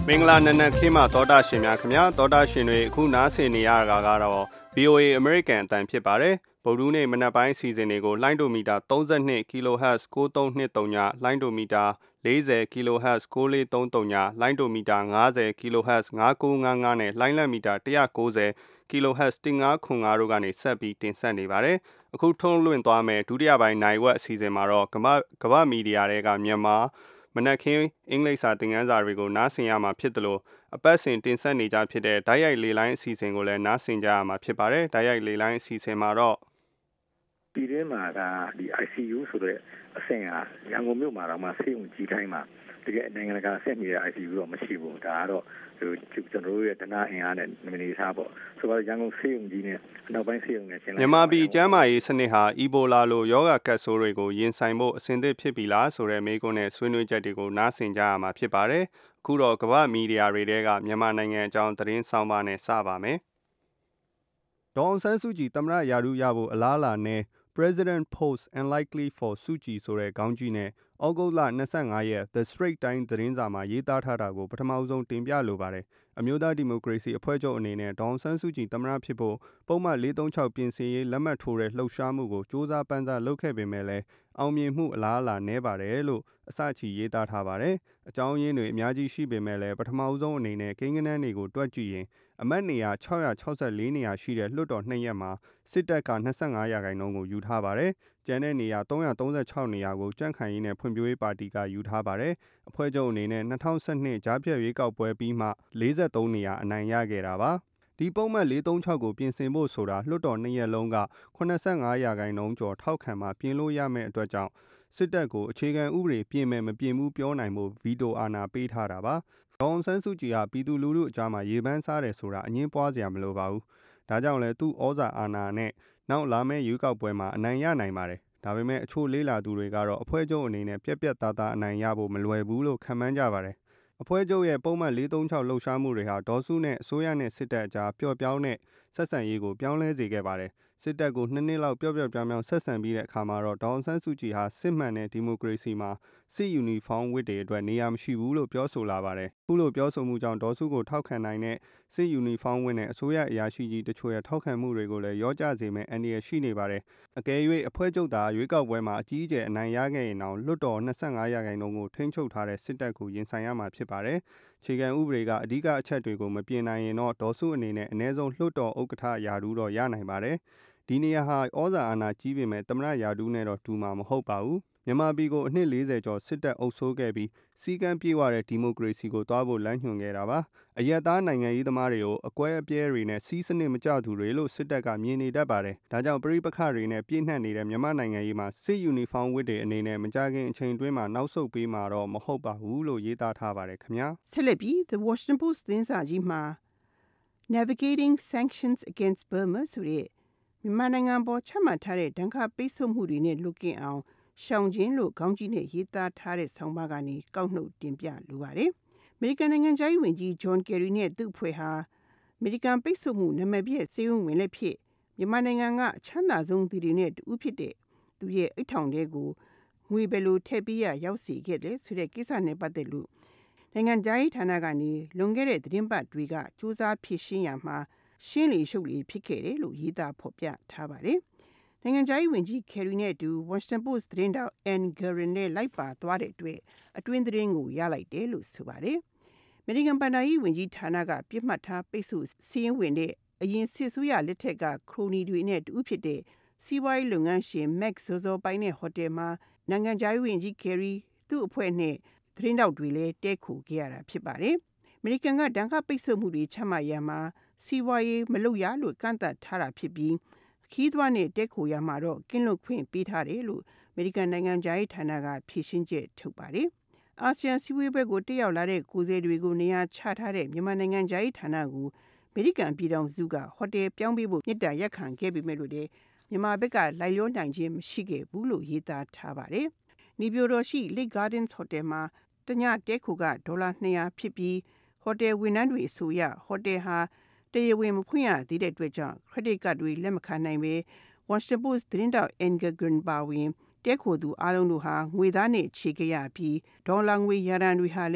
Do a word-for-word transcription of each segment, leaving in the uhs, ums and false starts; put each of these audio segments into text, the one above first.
မင်္ဂလာနံနက်ခင်းမှာသောတာရှင်များခင်ဗျာသောတာရှင်တွေအခုနားဆင်နေရတာကတော့ ဗီအိုအေ American အတန်ဖြစ်ပါတယ်ဗုဒ္ဓနေ့မနက်ပိုင်းစီစဉ်တွေကိုလိုင်းဒိုမီတာ thirty-two ကီလိုဟတ်ဇ် nine three two three ညလိုင်းဒိုမီတာforty ကီလိုဟတ်ဇ် nine four three three ညလိုင်းဒိုမီတာfiftyကီလိုဟတ်ဇ် nine nine five fiveနဲ့လိုင်းလတ်မီတာone ninetyကီလိုဟတ်ဇ်one five five fiveတို့ကနေဆက်ပြီးတင်ဆက်နေပါတယ်အခုထုံးလွှင့်သွားမယ်ဒုတိယပိုင်းနိုင်ဝက်အစီအစဉ်မှာတော့ကမ္ဘာကမ္ဘာမီဒီယာတွေကမြန်မာမနက်ခင်းအင်္ဂလိပ်စာသင်ခန်းစာတွေကိုနားဆင်ရမှာဖြစ်တယ်လို့အပတ်စဉ်တင်ဆက်နေကြဖြစ်တဲ့ဓာတ်ရိုက်လေလိုင်းအစီအစဉ်ကိုလည်းနားဆင်ကြရမှာဖြစ်ပါတယ်ဓာတ်ရိုက်လေလိုင်းအစီအစဉ်မှာတော့ပြည်တွင်းမှာကဒီ I C U ဆိုတဲ့အဆင့်ဟာရန်ကုန်မြို့မှာတော့မှဆေးရုံကြီးတိုင်းမှာတကယ်နိုင်ငံတကာဆက်နေတဲ့ I C U တော့မရှိဘူးဒါကတော့ကျွန်တော်တို့ရဲ့ဒနာအင်အားနဲ့မနေထားပေါ့ဆိုတော့ရန်ကုန်ဆေးရုံကြီးနဲ့နောက်ပိုင်းဆေးရုံနဲ့ရှင်းလိုက်မြန်မာပြည်ကျန်းမာရေးစနစ်ဟာအီဘိုလာလိုရောဂါကပ်ဆိုးတွေကိုရင်ဆိုင်ဖို့အဆင်သင့်ဖြစ်ပြီလားဆိုတဲ့မေးခွန်းနဲ့ဆွေးနွေးချက်တွေကိုနားဆင်ကြရမှာဖြစ်ပါတယ်အခုတော့ကမ္ဘာမီဒီယာတွေတဲကမြန်မာနိုင်ငံအကြောင်းသတင်းဆောင်ပါနဲ့စပါမယ်ဒေါ်အောင်ဆန်းစုကြည်သမ္မတရာထူးရဖို့အလားအလာနဲ့ President Post Unlikely for Suchi ဆိုတဲ့ခေါင်းကြီးနဲ့ဩဂုတ်လtwenty-fiveရက် The Straits Times သတင်းစာမှာရေးသားထားတာကိုပထမဆုံးတင်ပြလိုပါတယ်။အမျိုးသားဒီမိုကရေစီအဖွဲ့ချုပ်အနေနဲ့ဒေါ်အောင်ဆန်းစုကြည်သမ္မတဖြစ်ဖို့ပုံမှန်four thirty-sixပြင်ဆင်ရေးလက်မှတ်ထိုးတဲ့လှုပ်ရှားမှုကိုစ조사ပန်းစားလုပ်ခဲ့ပေမဲ့လည်းအောင်မြင်မှုအလားအလာနည်းပါတယ်လို့အစချီရေးသားထားပါတယ်။အကြောင်းရင်းတွေအများကြီးရှိပေမဲ့လည်းပထမဆုံးအနေနဲ့ကိန်းဂဏန်းတွေကိုတွက်ကြည့်ရင်အမတ်နေရာsix sixty-fourနေရာရှိတဲ့လွှတ်တော်နှစ်ရက်မှာစစ်တပ်ကtwenty-fiveရာခိုင်နှုန်းကိုယူထားပါတယ်။ကျန်တဲ့နေရာthree thirty-sixနေရာကိုကြံ့ခိုင်ရေးနဲ့ဖွံ့ဖြိုးရေးပါတီကယူထားပါတယ်။အဖွဲ့ချုပ်အနေနဲ့twenty twelveကြားဖြတ်ရွေးကောက်ပွဲပြီးမှforty-threeနေရာအနိုင်ရခဲ့တာပါ။ဒီပုံမှန်four thirty-sixကိုပြင်ဆင်ဖို့ဆိုတာလွှတ်တော်နှစ်ရက်လုံးကseventy-fiveရာခိုင်နှုန်းကျော်ထောက်ခံမှပြင်လို့ရမယ့်အတွက်ကြောင့်စစ်တပ်ကိုအခြေခံဥပဒေပြင်မယ်မပြင်ဘူးပြောနိုင်ဖို့ဗီတိုအာဏာပေးထားတာပါ။ဒေါ်အောင်ဆန်းစုကြည်ဟာပြည်သူလူထုအကြားမှာရေပန်းစားတယ်ဆိုတာအငင်းပွားစရာမလိုပါဘူး။ဒါကြောင့်လဲသူ့ဩဇာအာဏာနဲ့နောက်လာမယ့်ရွေးကောက်ပွဲမှာအနိုင်ရနိုင်ပါတယ်။ဒါပေမဲ့အချို့လေးလာသူတွေကတော့အဖွဲ့ချုပ်အနေနဲ့ပြက်ပြက်သားသားအနိုင်ရဖို့မလွယ်ဘူးလို့ခန့်မှန်းကြပါတယ်။အဖွဲ့ချုပ်ရဲ့ပုံမှန်four thirty-sixလှုပ်ရှားမှုတွေဟာဒေါ်စုနဲ့အစိုးရနဲ့စစ်တပ်အကြားပျော့ပြောင်းတဲ့ဆက်ဆံရေးကိုပြောင်းလဲစေခဲ့ပါတယ်။စစ်တပ်ကိုနှစ်နှစ်လောက်ပျော့ပျော့ပြောင်းပြောင်းဆက်ဆံပြီးတဲ့အခါမှာတော့ဒေါ်အောင်ဆန်းစုကြည်ဟာစစ်မှန်တဲ့ဒီမိုကရေစီမှာစစ်ယူနီဖောင်းဝတ်တွေအတွက်နေရာမရှိဘူးလို့ပြောဆိုလာပါတယ်။ခုလိုပြောဆိုမှုကြောင့်ဒေါ်စုကိုထောက်ခံနိုင်တဲ့စစ်ယူနီဖောင်းဝတ်နဲ့အစိုးရအရာရှိကြီးတချို့ရဲ့ထောက်ခံမှုတွေကိုလည်းရောကြစေမယ့်အန္တရာယ်ရှိနေပါတယ်။အကယ်၍အဖွဲ့ချုပ်သာရွေးကောက်ပွဲမှာအကြီးအကျယ်အနိုင်ရခဲ့ရင်တော့လွတ်တော်twenty-fiveရာခိုင်နှုန်းကိုထိန်းချုပ်ထားတဲ့စစ်တပ်ကိုရင်ဆိုင်ရမှာဖြစ်ပါတယ်။ခြေခံဥပဒေကအဓိကအချက်တွေကိုမပြင်နိုင်ရင်တော့ဒေါ်စုအနေနဲ့အနည်းဆုံးလွတ်တော်ဥက္ကဋ္ဌရာထူးတော့ရနိုင်ပါတယ်။ဒီနေရာဟာဩဇာအာဏာကြီးပေမဲ့သမ္မတရာထူးနဲ့တော့တူမှာမဟုတ်ပါဘူး။မြန်မာပြည်ကိုအနှစ်fortyကျော်စစ်တပ်အုပ်စိုးခဲ့ပြီးစီကံပြေးဝတဲ့ဒီမိုကရေစီကိုတွားဖို့လမ်းညွှန်ခဲ့တာပါ။အရက်သားနိုင်ငံရေးသမားတွေကိုအကွဲအပြဲတွေနဲ့စီးစနစ်မကျသူတွေလို့စစ်တပ်ကမြင်နေတတ်ပါတယ်။ဒါကြောင့်ပရိပခတွေနဲ့ပြည့်နှက်နေတဲ့မြန်မာနိုင်ငံရေးမှာစစ်ယူနီဖောင်းဝတ်တွေအနေနဲ့မကြခင်အချိန်တွင်းမှာနောက်ဆုတ်ပေးမှာတော့မဟုတ်ပါဘူးလို့ရေးသားထားပါတယ်ခင်ဗျာ။ဆက်လက်ပြီး The Washington Post သတင်းစာကြီးမှာ Navigating Sanctions Against Burma ဆိုတဲ့မြန်မာနိုင်ငံပေါ်ချမှတ်ထားတဲ့ဒဏ်ခတ်ပိတ်ဆို့မှုတွေနဲ့လွတ်ကင်းအောင်ရှောင်ခြင်းလို့ခေါင်းကြီးနဲ့ရေးသားထားတဲ့ဆောင်းပါးကနေကောက်နှုတ်တင်ပြလိုပါတယ်။အမေရိကန်နိုင်ငံခြားရေးဝန်ကြီး John Kerry နဲ့သူ့အဖွဲ့ဟာအမေရိကန်ပိတ်ဆို့မှုနာမည်ပြည့်စေုံဝင်လက်ဖြစ်မြန်မာနိုင်ငံကအချမ်းသာဆုံးသူတွေနဲ့တူဖြစ်တဲ့သူရဲ့အိတ်ထောင်တွေကိုငွေဘယ်လိုထည့်ပေးရရောက်စီခဲ့တယ်ဆိုတဲ့ကိစ္စနဲ့ပတ်သက်လို့နိုင်ငံခြားရေးဌာနကနေလွန်ခဲ့တဲ့သတင်းပတ်တွေကစူးစမ်းဖြေရှင်းရမှာရှင်းလီရှုပ်လီဖြစ်ခဲ့တယ်လို့ရေးသားဖော်ပြထားပါတယ်။နိုင်ငံခြားရေးဝန်ကြီး Kerry နဲ့အတူ Washington Post သတင်းတောက် Ann Guerin နဲ့လိုက်ပါသွားတဲ့အတွက်အတွင်းသတင်းကိုရလိုက်တယ်လို့ဆိုပါတယ်။ American ဘဏ္ဍာရေးဝန်ကြီးဌာနကပြစ်မှတ်ထားပိတ်ဆို့စီးရင်ဝင်တဲ့အရင်စစ်ဆိုးရလက်ထက်ကခရိုနီတွေနဲ့တူဖြစ်တဲ့စီးပွားရေးလုပ်ငန်းရှင် Max ဇော်ဇော်ပိုင်တဲ့ဟိုတယ်မှာနိုင်ငံခြားရေးဝန်ကြီး Kerry သူ့အဖွဲ့နဲ့သတင်းတောက်တွေလည်းတဲခိုခဲ့ရတာဖြစ်ပါတယ်။ American ကဒဏ်ခတ်ပိတ်ဆို့မှုတွေချမှတ်ရမှာစီးပွားရေးမလုပ်ရလို့ကန့်သတ်ထားတာဖြစ်ပြီးခီးသွွားနဲ့တဲခိုရမှာတော့ကင်းလွတ်ခွင့်ပေးထားတယ်လို့ American နိုင်ငံခြားရေးဌာနကဖြေရှင်းချက်ထုတ်ပါတယ်။အာဆီယံစည်းဝေးပွဲကိုတက်ရောက်လာတဲ့ကိုယ်စားလှယ်တွေကိုနေရာချထားတဲ့မြန်မာနိုင်ငံခြားရေးဌာနကိုအမေရိကန်ပြည်ထောင်စုကဟိုတယ်ပြောင်းပေးဖို့မြစ်တာရက်ခံခဲ့ပေမဲ့လို့လည်းမြန်မာဘက်ကလိုက်လျောနိုင်ခြင်းမရှိခဲ့ဘူးလို့ရေးသားထားပါတယ်။နေပြည်တော်ရှိ Lake Gardens Hotel မှာတညတဲခိုကဒေါ်လာtwo hundredဖြစ်ပြီးဟိုတယ်ဝန်ထမ်းတွေအဆိုအရဟိုတယ်ဟာတရားဝင်မဖွင့်ရသေးတဲ့အတွက်ကြောင့် credit card တွေလက်မခံနိုင်ပဲ Washington Post သတင်းတောက် Ann Guerin ပါဝင် တဲခိုသူအားလုံးတို့ဟာငွေသားနဲ့ခြေခဲ့ရပြီးဒေါ်လာငွေရတန်တွေဟာလည်း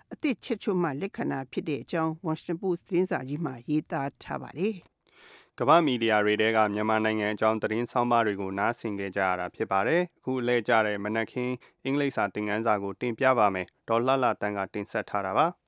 အသစ်ချက်ချွတ်မှလက္ခဏာဖြစ်တဲ့အကြောင်း Washington Post သတင်းစာကြီးမှာရေးသားထားပါတယ်။ကမ္ဘာမီဒီယာတွေထဲကမြန်မာနိုင်ငံအကြောင်းသတင်းဆောင်းပါးတွေကိုနားဆင်ကြရတာဖြစ်ပါတယ်။အခုအလဲကျတဲ့မနက်ခင်းအင်္ဂလိပ်စာသင်ခန်းစာကိုတင်ပြပါမယ်။ဒေါ်လှလှတန်းကတင်ဆက်ထားတာပါ။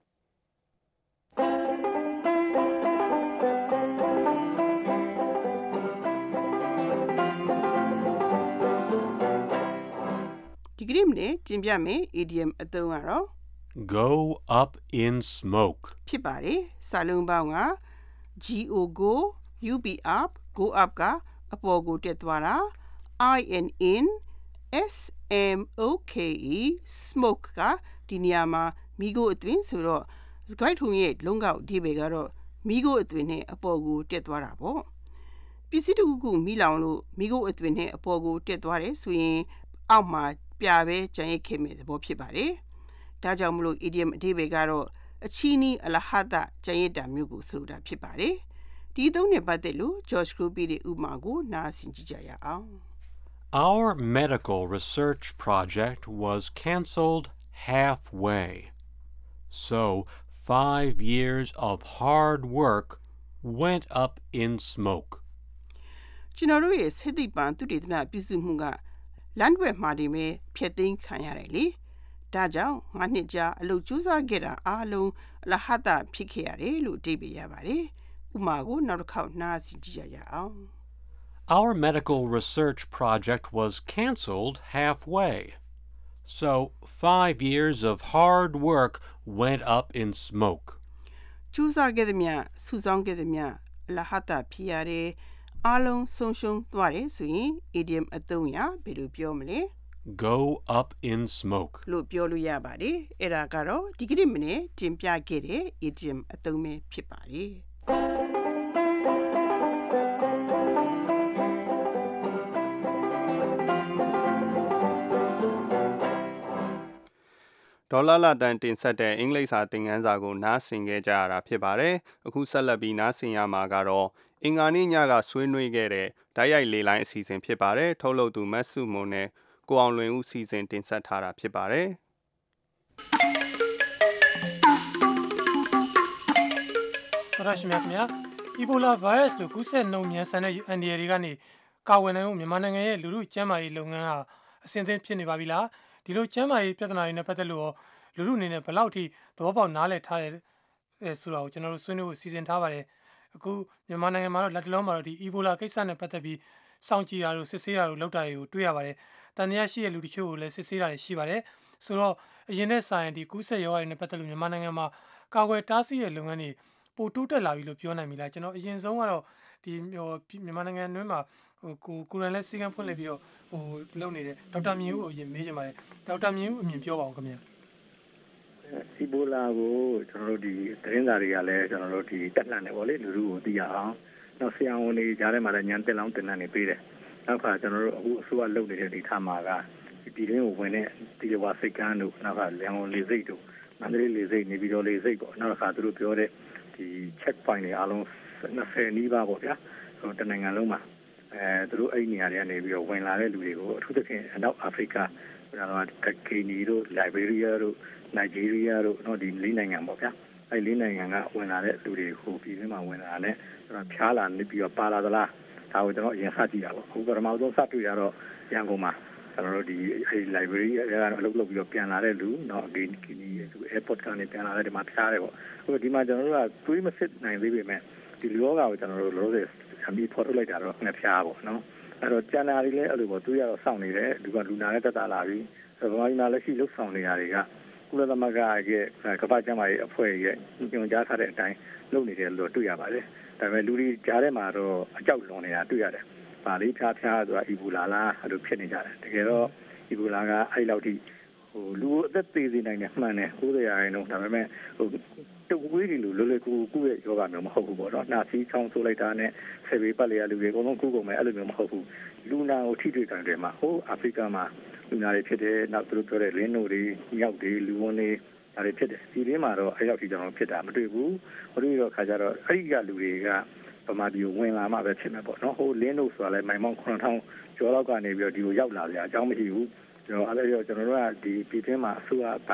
ဒီကနေ့မနေ့တင်ပြမယ် idiom အသုံးကတော့ go up in smoke ဖြစ်ပါတယ်။စာလုံးပေါင်းက go go up up go up ကအပေါ်ကိုတက်သွားတာ in in smoke smoke ကဒီနေရာမှာမီးခိုးအသွင်ဆိုတော့စကိုက်ထုံရဲ့လုံးကောက်အဓိပ္ပာယ်ကတော့မီးခိုးအသွင်နဲ့အပေါ်ကိုတက်သွားတာပေါ့။ပစ္စည်းတစ်ခုခုမီးလောင်လို့မီးခိုးအသွင်နဲ့အပေါ်ကိုတက်သွားတယ်ဆိုရင်အောက်မှာပြပဲကြံ့ရစ်ခဲ့မဲ့သဘောဖြစ်ပါတယ်။ဒါကြောင့်မလို့ idiom အဓိပ္ပာယ်ကတော့အချီးနီးအလဟတကြံ့ရစ်တာမျိုးကိုဆိုလိုတာဖြစ်ပါတယ်။ဒီသုံးနဲ့ပတ်သက်လို့ George Groby ရဲ့ဥပမာကိုနားဆင်ကြည့်ကြရအောင်။ Our medical research project was cancelled halfway. So, five years of hard work went up in smoke. ကျွန်တော်တို့ရဲ့စိတ်သိပ္ပံသုတေသနပြုစုမှုကလမ်းတွက်မှာဒီမဲ့ဖျက်သိမ်းခံရတယ်လေ။ဒါကြောင့်ငါးနှစ်ကြာအလုပ်ကြိုးစားခဲ့တာအားလုံးအလဟတဖြစ်ခဲ့ရတယ်လို့အဓိပ္ပာယ်ရပါတယ်။ဥပမာကိုနောက်တစ်ခေါက်နားဆင်ကြည့်ကြရအောင်။ Our medical research project was cancelled halfway. So, five years of hard work went up in smoke. ကြိုးစားခဲ့သမျှစုဆောင်းခဲ့သမျှအလဟတဖြစ်ရတယ်အားလုံးဆုံးရှုံးသွားတယ်ဆိုရင် idiom အသုံးရဘယ်လိုပြောမလဲ Go up in smoke လို့ပြောလို့ရပါတယ်။အဲ့ဒါကတော့ဒီကနေ့မနေ့တင်ပြခဲ့တဲ့ idiom အသုံးပဲဖြစ်ပါတယ်။ဒေါ်လာလာတန်တင်ဆက်တဲ့အင်္ဂလိပ်စာသင်ခန်းစာကိုနားဆင်ခဲ့ကြရတာဖြစ်ပါတယ်။အခုဆက်လက်ပြီးနားဆင်ရမှာကတော့အင်္ဂါနေ့ညကဆွေးနွေးခဲ့တဲ့ဓာတ်ရိုက်လေလိုင်းအစီအစဉ်ဖြစ်ပါတယ်။ထုတ်လုပ်သူမတ်စုမွန်နဲ့ကိုအောင်လွင်ဦးစီစဉ်တင်ဆက်ထားတာဖြစ်ပါတယ်။တရရှိမြတ်ခင်ဗျာ Ebola virus လို့ကူးစက်နှုန်းမြန်ဆန်တဲ့အန်ဒီရတွေကနေကာဝယ်နိုင်ဖို့မြန်မာနိုင်ငံရဲ့လူမှုကျန်းမာရေးလုပ်ငန်းဟာအဆင်သင့်ဖြစ်နေပါပြီလား။ဒီလိုကျန်းမာရေးပြဿနာတွေနဲ့ပတ်သက်လို့လူမှုအနေနဲ့ဘယ်လောက်ထိသဘောပေါက်နားလည်ထားတယ်ဆိုတာကိုကျွန်တော်တို့ဆွေးနွေးဖို့စီစဉ်ထားပါတယ်။အခုမြန်မာနိုင်ငံမှာတော့လက်တလုံးမှာတော့ဒီ Ebola ကိစ္စနဲ့ပတ်သက်ပြီးစောင့်ကြည့်တာတို့စစ်ဆေးတာတို့လုပ်တာတွေကိုတွေ့ရပါတယ်။တန်တရားရှိတဲ့လူတချို့ကိုလည်းစစ်ဆေးတာတွေရှိပါတယ်။ဆိုတော့အရင်နဲ့ဆိုင်ဒီကူးစက်ရောဂါတွေနဲ့ပတ်သက်လို့မြန်မာနိုင်ငံမှာကာကွယ်တားဆီးတဲ့လုပ်ငန်းတွေပိုတိုးတက်လာပြီလို့ပြောနိုင်ပြီလားကျွန်တော်အရင်ဆုံးကတော့ဒီမြန်မာနိုင်ငံအတွင်းမှာဟိုကိုကိုရန်လက်စီကံဖွင့်လိုက်ပြီးတော့ဟိုလုပ်နေတဲ့ဒေါက်တာမြင့်ဦးကိုအရင်မေးချင်ပါတယ်ဒေါက်တာမြင့်ဦးအမြင်ပြောပါအောင်ခင်ဗျာအီဘိုလာကိုကျွန်တော်တို့ဒီသတင်းစာတွေကလည်းကျွန်တော်တို့ဒီတက်လှမ်းနေပေါ့လေလူလူကိုသိရအောင်နောက်ဆရာဝန်တွေကြားထဲမှာလည်းညံတက်လောင်းတင်နှံနေပေးတယ်နောက်ကကျွန်တော်တို့အခုအစိုးရလုပ်နေတဲ့ဒီထားမှာကဒီပြည်တွင်းကိုဝင်တဲ့ဒီဝါစိတ်ကန်းတို့နောက်ကလျံဝန်လေးစိတ်တို့မန္တလေးလေးစိတ်နေပြီးတော့လေးစိတ်ပေါ့နောက်ကသူတို့ပြောတဲ့ဒီ check point တွေအားလုံးနှစ်ဆယ်နီးပါးပေါ့ဗျာဟိုတနိုင်ငံလုံးမှာအဲသူတို့အဲ့ဒီနေရာတွေကနေပြီးတော့ဝင်လာတဲ့လူတွေကိုအထူးသဖြင့်အနောက်အာဖရိကကတော့ကီနီတို့လိုင်ဘေးရီးယားတို့နိုင်ဂျီးရီးယားတို့တော့ဒီလေးနိုင်ငံပေါ့ဗျာအဲ့လေးနိုင်ငံကဝင်လာတဲ့လူတွေကိုပြည်တွင်းမှာဝင်လာတဲ့ဖျားလာနေပြီးတော့ပါလာသလားဒါကိုကျွန်တော်အရင်စကြည့်တာပေါ့အခုပထမဆုံးစတွေ့ရတော့ရန်ကုန်မှာကျွန်တော်တို့ဒီအဲ့ library ကအလုပ်လုပ်ပြီးတော့ပြန်လာတဲ့လူတော့ဒီဒီ airport ကနေပြန်လာတဲ့ဒီမှာဖျားတယ်ပေါ့အခုဒီမှာကျွန်တော်တို့ကတွေးမစစ်နိုင်သေးပေမဲ့ဒီလောကကိုကျွန်တော်တို့လောဆယ်အမိဖော်ထုတ်လိုက်တာတော့ငါဖျားပေါ့နော်အဲ့တော့ကျန်တာတွေလည်းအဲ့လိုပေါ့တွေးရတော့စောင့်နေတယ်ဒီကလူနာနဲ့တက်တာလာပြီးဗမာပြည်မှာလက်ရှိလှုပ်ဆောင်နေတာတွေကကုလသမဂ္ဂရဲ့ကမ္ဘာ့ကျန်းမာရေးအဖွဲ့ရဲ့ညွှန်ကြားထားတဲ့အတိုင်းလုပ်နေတယ်လို့တွေ့ရပါတယ်ဒါပေမဲ့လူတွေကြားထဲမှာတော့အကြောက်လွန်နေတာတွေ့ရတယ်။ပါလေးဖျားဖျားဆိုတာအီဘိုလာလားအဲ့လိုဖြစ်နေကြတယ်။တကယ်တော့အီဘိုလာကအဲ့လောက်ထိဟိုလူအသက်သေးစေနိုင်တယ်မှန်တယ်၉၀ရာခိုင်နှုန်းဒါပေမဲ့ဟိုတဝေးတွေလိုလွယ်လွယ်ကူကူရဲ့ယောဂမျိုးမဟုတ်ဘူးပေါ့နော်။နှာစီးချောင်းဆိုးလိုက်တာနဲ့ဆယ်ပေပတ်လေရလူတွေအကုန်လုံးကူကုန်မယ်အဲ့လိုမျိုးမဟုတ်ဘူး။လူနာကိုထိတွေ့ကြတယ်မှာဟိုအာဖရိကမှာလူနာတွေဖြစ်တယ်နောက်သူတို့ပြောတဲ့လင်းနိုတွေမြောက်တွေလူဝန်တွေဒါတွေဖြစ်တယ်ဒီရင်းမှာတော့အဲ့ရောက်ထိကျွန်တော်ဖြစ်တာမတွေ့ဘူးမတွေ့တော့ခါကြတော့အဲ့ဒီကလူတွေကဗမာပြည်ကိုဝင်လာမှပဲဖြစ်မှာပေါ့နော်ဟိုလင်းတို့ဆိုတာလဲမိုင်မောင်းခုနှစ်ထောင်ကျော်လောက်ကနေပြီးတော့ဒီကိုရောက်လာကြအကြောင်းမရှိဘူးကျွန်တော်အဲ့ဒါကြောင့်ကျွန်တော်တို့ကဒီပြည်တွင်းမှာအစိုးရအပိုင်း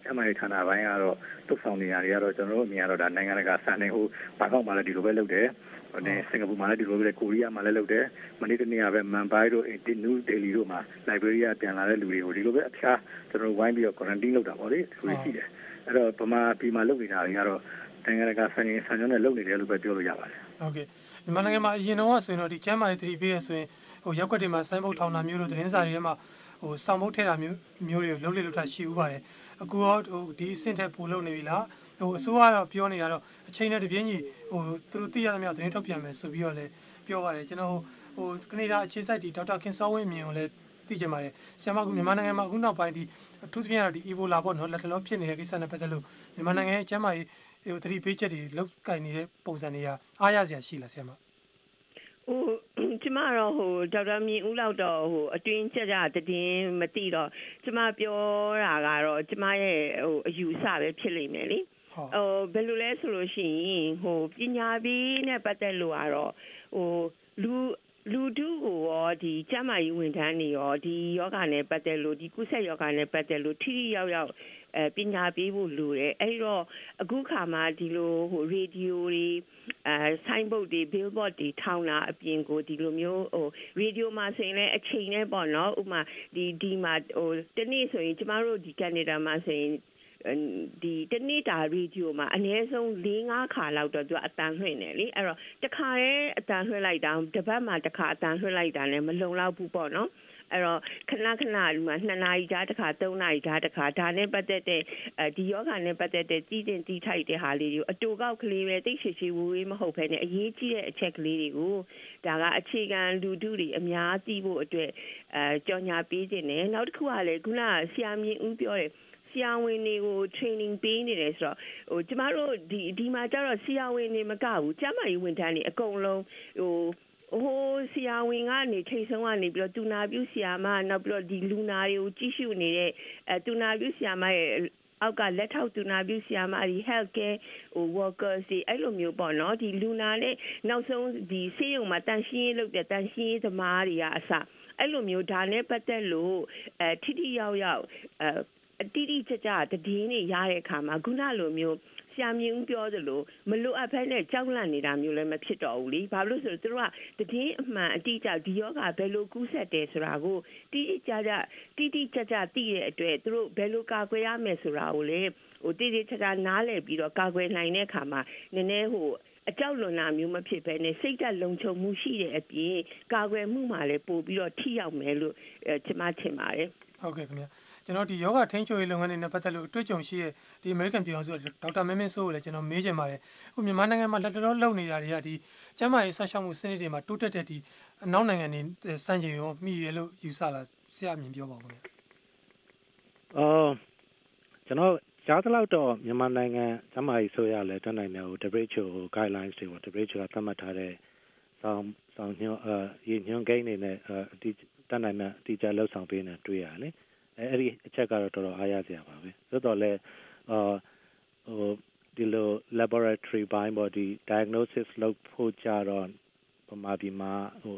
ကျမရဲ့ဌာနပိုင်းကတော့တုတ်ဆောင်နေရတွေကတော့ကျွန်တော်တို့အမြင်ကတော့ဒါနိုင်ငံတကာစံနေဟိုဘာကောက်မှလည်းဒီလိုပဲလုပ်တယ်ဟိုနေစင်ကာပူမှာလည်းဒီလိုပဲကိုရီးယားမှာလည်းလုပ်တယ်မနေ့တနေ့ကပဲမန်ဘိုင်းတို့ဒီနယူးဒေလီတို့မှာလိုက်ဘရေရီးယားပြန်လာတဲ့လူတွေကိုဒီလိုပဲအဖျားကျွန်တော်တို့ဝိုင်းပြီးတော့ quarantine လုပ်တာပေါ့လေဒီလိုရှိတယ်အဲ့တော့ဗမာပြည်မှာလုပ်နေတာတွေကတော့နိုင်ငံတကာစံနေစံညွှန်းနဲ့လုပ်နေတယ်လို့ပဲပြောလို့ရပါတယ်ဟုတ်ကဲ့မြန်မာနိုင်ငံမှာအရင်တော့ဆိုရင်တော့ဒီကျမ်းမာရေးသတိပေးရဆိုရင်ဟိုရက်ွက်တွေမှာစိုင်းပုတ်ထောင်တာမျိုးတို့သတင်းစာတွေထဲမှာဟိုစောင်းပုတ်ထဲတာမျိုးမျိုးတွေကိုလှုပ်လေလှုပ်တာရှိဦးပါတယ်အခုတော့ဟိုဒီအဆင့်ထက်ပိုလုပ်နေပြီလားဟိုအစိုးရကတော့ပြောနေတာတော့အချိန်နဲ့တပြေးညီဟိုသူတို့သိရသမျှသတင်းထုတ်ပြန်မယ်ဆိုပြီးတော့လည်းပြောပါတယ်ကျွန်တော်ဟိုကနေဒါအခြေစိုက်ဒီဒေါက်တာခင်စောဝင်းမြင်ကိုလည်းသိကြပါတယ်ဆရာမကမြန်မာနိုင်ငံမှာအခုနောက်ပိုင်းဒီအထူးသဖြင့်ကတော့ဒီ Ebola ပေါ့နော်လက်တလုံးဖြစ်နေတဲ့ကိစ္စနဲ့ပတ်သက်လို့မြန်မာနိုင်ငံရဲ့ကျန်းမာရေးဟိုသတိပေးချက်တွေလောက်ကင်နေတဲ့ပုံစံတွေကအားရစရာရှိလားဆရာမဟိုကျမတော့ဟိုဒေါက်တာမြင့်ဦးလောက်တော့ဟိုအတွင်းကြကြတည်င်းမသိတော့ကျမပြောတာကတော့ကျမရဲ့ဟိုအယူအဆပဲဖြစ်လိမ့်မယ်လေဟိုဘယ်လိုလဲဆိုလို့ရှိရင်ဟိုပညာပေးနဲ့ပတ်သက်လို့ကတော့ဟိုလူလူတူကိုရောဒီကျန်းမာရေးဝန်ထမ်းတွေရောဒီယောဂနဲ့ပတ်သက်လို့ဒီကုသယောဂနဲ့ပတ်သက်လို့ထိထိရောက်ရောက်အဲပညာပေးဖို့လိုတယ်အဲ့တော့အခုခါမှာဒီလိုဟိုရေဒီယိုတွေအဲဆိုင်းဘုတ်တွေ billboard တွေထောင်းလာအပြင်ကိုဒီလိုမျိုးဟိုရေဒီယိုမှာဆိုရင်လည်းအချိန်နဲ့ပေါ့နော်ဥပမာဒီဒီမှာဟိုတနေ့ဆိုရင်ကျမတို့ဒီကနေဒါမှာဆိုရင်ဒီတနေ့တာရေဒီယိုမှာအနည်းဆုံး၄၅ခါလောက်တော့သူအတန်လွှင့်တယ်လေအဲ့တော့တစ်ခါတည်းအတန်လွှင့်လိုက်တာတစ်ပတ်မှာတစ်ခါအတန်လွှင့်လိုက်တာလည်းမလုံလောက်ဘူးပေါ့နော်အဲ့တော့ခဏခဏဒီမှာနှစ်နာရီကြားတစ်ခါသုံးနာရီကြားတစ်ခါဒါနဲ့ပတ်သက်တဲ့အဲဒီယောဂနဲ့ပတ်သက်တဲ့ကြီးတင်ကြီးထိုက်တဲ့ဟာလေးတွေကိုအတူကောက်ကလေးပဲတိတ်ရှိရှိဝေးဝေးမဟုတ်ဘဲနဲ့အရေးကြီးတဲ့အချက်ကလေးတွေကိုဒါကအခြေခံလူထုတွေအများသိဖို့အတွက်အဲကြော်ညာပေးခြင်းနဲ့နောက်တစ်ခုကလည်းခုနကဆရာမြင့်ဦးပြောတယ်ဆရာဝန်တွေကို training ပေးနေတယ်ဆိုတော့ဟိုကျမတို့ဒီဒီမှာကျတော့ဆရာဝန်တွေမကဘူးကျမကြီးဝန်ထမ်းတွေအကုန်လုံးဟိုဟိုဆရာဝန်ကနေထိတ်ဆုံးကနေပြီးတော့တူနာပြုဆရာမနောက်ပြီးတော့ဒီလူနာတွေကိုကြည့်ရှုနေတဲ့အဲတူနာပြုဆရာမရဲ့အောက်ကလက်ထောက်တူနာပြုဆရာမဒီ health care ဟို workers တွေအဲ့လိုမျိုးပေါ့နော်ဒီလူနာနဲ့နောက်ဆုံးဒီဆေးရုံမှာတန်ရှင်းရေးလုပ်တဲ့တန်ရှင်းရေးသမားတွေကအစအဲ့လိုမျိုးဒါနဲ့ပတ်သက်လို့အဲထိထိရောက်ရောက်အဲအတိအကျကျတည်င်းနေရတဲ့အခါမှာခုနလိုမျိုးဆရာမြင့်ဦးပြောသလိုမလိုအပ်ဖဲနဲ့ကြောက်လန့်နေတာမျိုးလည်းမဖြစ်တော့ဘူးလေဘာလို့လဲဆိုတော့သူတို့ကတည်င်းအမှန်အတိအကျဒီယောဂဘယ်လိုကူးဆက်တယ်ဆိုတာကိုတိတိကျကျတိတိကျကျသိတဲ့အတွက်သူတို့ဘယ်လိုကာကွယ်ရမယ်ဆိုတာကိုလေဟိုတိတိကျကျနားလည်ပြီးတော့ကာကွယ်နိုင်တဲ့အခါမှာနည်းနည်းဟိုအကြောက်လွန်တာမျိုးမဖြစ်ဘဲနဲ့စိတ်ဓာတ်လုံခြုံမှုရှိတဲ့အပြင်ကာကွယ်မှုမှလည်းပို့ပြီးတော့ထိရောက်မယ်လို့ကျွန်မထင်ပါတယ်ဟုတ်ကဲ့ခင်ဗျာကျွန်တော်ဒီယောဂထိန်းချုပ်ရေးလုပ်ငန်းတွေနဲ့ပတ်သက်လို့အတွေ့အကြုံရှိတဲ့ဒီ American ပြည်တော်စုဒေါက်တာမင်းမင်းစိုးကိုလည်းကျွန်တော်မေးချင်ပါတယ်အခုမြန်မာနိုင်ငံမှာလက်တော်လုပ်နေတာတွေကဒီကျန်းမာရေးဆက်ရှောက်မှုစနစ်တွေမှာတိုးတက်တဲ့ဒီအနောက်နိုင်ငံတွေစံချိန်ရောမိရလို့ယူဆလားဆရာမြင်ပြောပါဦးခင်ဗျာအော်ကျွန်တော်ကြားသလောက်တော့မြန်မာနိုင်ငံကျန်းမာရေးဆိုရလဲတန်းနိုင်များကို ဒဘလယူ အို guidelines တွေကို ဒဘလယူ အို ကသတ်မှတ်ထားတဲ့ဆောင်းဆောင်းညွှန်းအဲရညွှန်းကိန်းတွေနဲ့အဲဒီတန်းနိုင်များအတိအကျလှုပ်ဆောင်ပေးနေတွေ့ရတယ်လေအဲအဲ့ဒီအချက်ကတော့တော်တော်အားရစရာပါပဲသို့တော်လည်းအာဟိုဒီလို laboratory ဘိုင်းပေါ့ဒီ diagnosis လုပ်ဖို့ကြတော့ပမာပြီးမှဟို